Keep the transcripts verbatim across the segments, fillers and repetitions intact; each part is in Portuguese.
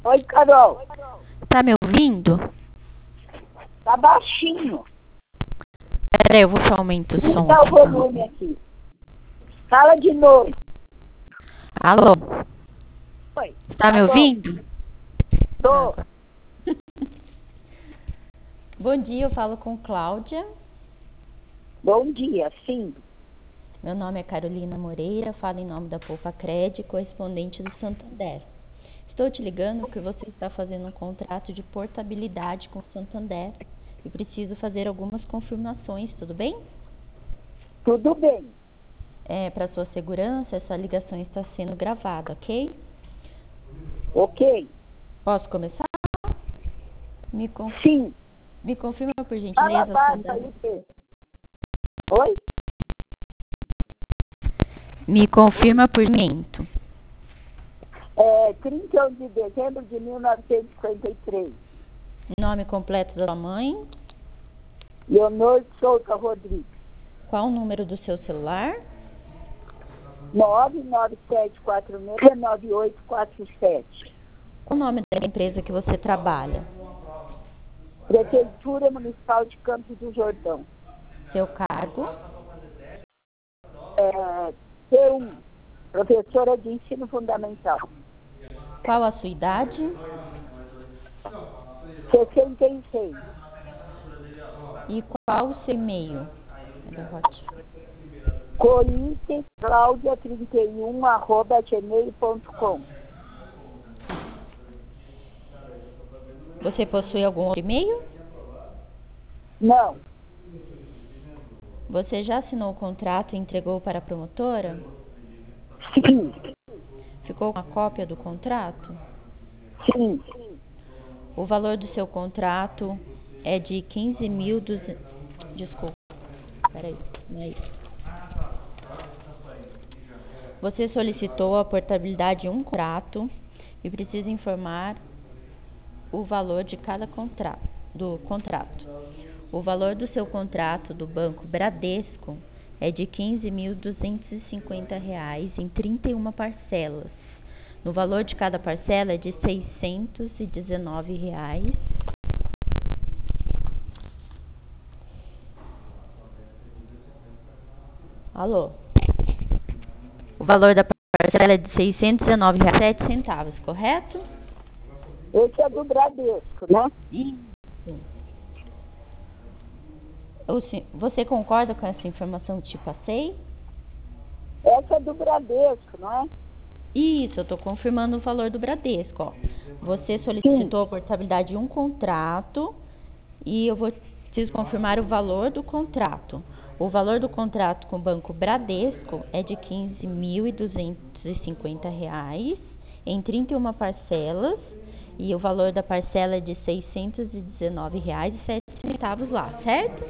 Oi, Carol. Tá me ouvindo? Tá baixinho. Peraí, eu vou só aumentar o som. Dá o volume aqui. Fala de novo. Alô? Oi. Tá me Alô? ouvindo? Tô. Bom dia, eu falo com Cláudia. Bom dia, sim. Meu nome é Carolina Moreira, falo em nome da Poupa Cred, correspondente do Santander. Estou te ligando porque você está fazendo um contrato de portabilidade com o Santander e preciso fazer algumas confirmações, tudo bem? Tudo bem. É, para sua segurança, essa ligação está sendo gravada, ok? Ok. Posso começar? Me, con... Sim. Me confirma, por Fala gentileza, sua baixo data... aí, Pedro. Oi? Me confirma por mento. É trinta e um de dezembro de mil novecentos e cinquenta e três. Nome completo da sua mãe. Leonor Souza Rodrigues. Qual o número do seu celular? nove nove sete quatro seis nove oito quatro sete. Qual o nome da empresa que você trabalha? Prefeitura Municipal de Campos do Jordão. Seu cargo? É, T um, professora de ensino fundamental. Qual a sua idade? sessenta e seis. E qual o seu e-mail? Coice Cláudia trinta e um arroba gmail ponto com. Você possui algum outro e-mail? Não. Você já assinou o contrato e entregou para a promotora? Sim. Ficou com a cópia do contrato? Sim. O valor do seu contrato é de quinze mil e duzentos... Desculpa. Peraí. Não é isso. Você solicitou a portabilidade de um contrato e precisa informar o valor de cada contrato, do contrato. O valor do seu contrato do Banco Bradesco é de quinze mil duzentos e cinquenta reais em trinta e uma parcelas. No valor de cada parcela é de seiscentos e dezenove reais. Alô? O valor da parcela é de seiscentos e dezenove reais e sete centavos, correto? Esse é do Bradesco, né? Isso. Você concorda com essa informação que te passei? Essa é do Bradesco, não é? Isso, eu estou confirmando o valor do Bradesco. Ó. Você solicitou Sim. a portabilidade de um contrato e eu vou preciso confirmar o valor do contrato. O valor do contrato com o Banco Bradesco é de quinze mil duzentos e cinquenta reais em trinta e uma parcelas e o valor da parcela é de seiscentos e dezenove reais e sete centavos lá, certo?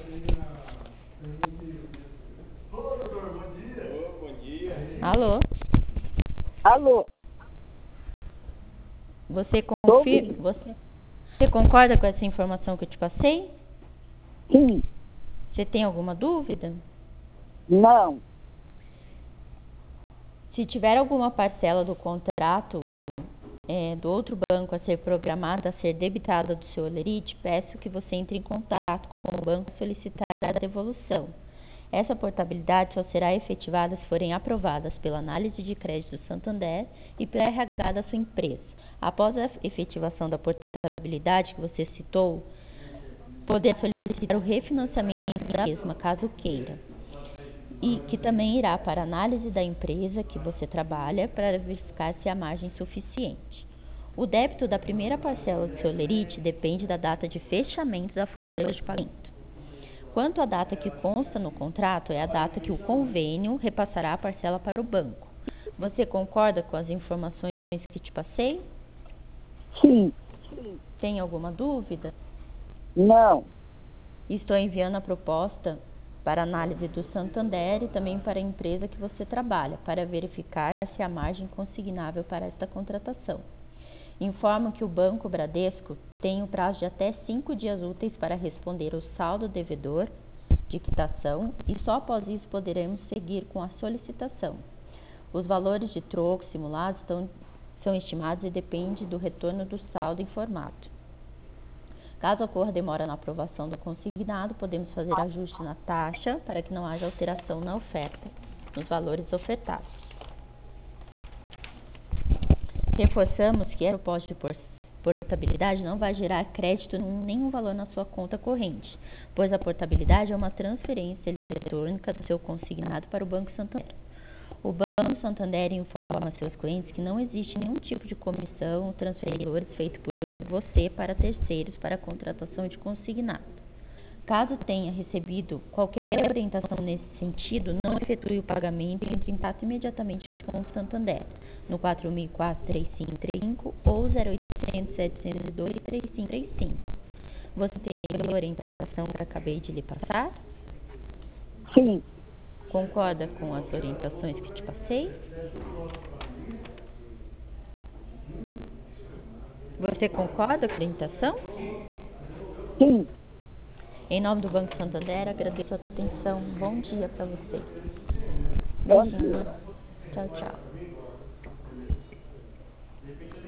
Alô? Alô? Você confirma? Você, você concorda com essa informação que eu te passei? Sim. Você tem alguma dúvida? Não. Se tiver alguma parcela do contrato é, do outro banco a ser programada, a ser debitada do seu Olerite, peço que você entre em contato com o banco e solicitar a devolução. Essa portabilidade só será efetivada se forem aprovadas pela análise de crédito do Santander e pela R H da sua empresa. Após a efetivação da portabilidade que você citou, poderá solicitar o refinanciamento da mesma, caso queira. E que também irá para a análise da empresa que você trabalha para verificar se há margem suficiente. O débito da primeira parcela do seu Olerite depende da data de fechamento da folha de pagamento. Quanto à data que consta no contrato, é a data que o convênio repassará a parcela para o banco. Você concorda com as informações que te passei? Sim. Tem alguma dúvida? Não. Estou enviando a proposta para análise do Santander e também para a empresa que você trabalha, para verificar se há margem consignável para esta contratação. Informo que o Banco Bradesco tem o prazo de até cinco dias úteis para responder o saldo devedor de quitação e só após isso poderemos seguir com a solicitação. Os valores de troco simulados estão são estimados e depende do retorno do saldo informado. Caso ocorra demora na aprovação do consignado, podemos fazer ajuste na taxa para que não haja alteração na oferta, nos valores ofertados. Reforçamos que a proposta de portabilidade não vai gerar crédito em nenhum valor na sua conta corrente, pois a portabilidade é uma transferência eletrônica do seu consignado para o Banco Santander. O Banco Santander informa a seus clientes que não existe nenhum tipo de comissão ou transferidores feito por você para terceiros para a contratação de consignado. Caso tenha recebido qualquer orientação nesse sentido, não efetue o pagamento e entre em contato imediatamente com o Santander, no quatro mil e quatro, três cinco três cinco ou zero oitocentos, setecentos e dois, três cinco três cinco. Você tem a orientação que acabei de lhe passar? Sim. Concorda com as orientações que te passei? Você concorda com a orientação? Sim. Em nome do Banco Santander, agradeço a atenção. Bom dia para você. Bom Beijinho. dia. Tchau, tchau.